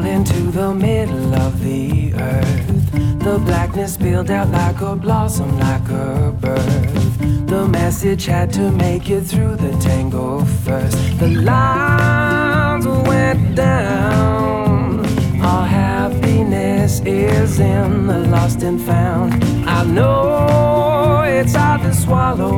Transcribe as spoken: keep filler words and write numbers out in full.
into the middle of the earth. The blackness spilled out like a blossom, like a birth. The message had to make it through the tangle first. The lines went down. Our happiness is in the lost and found. I know it's hard to swallow.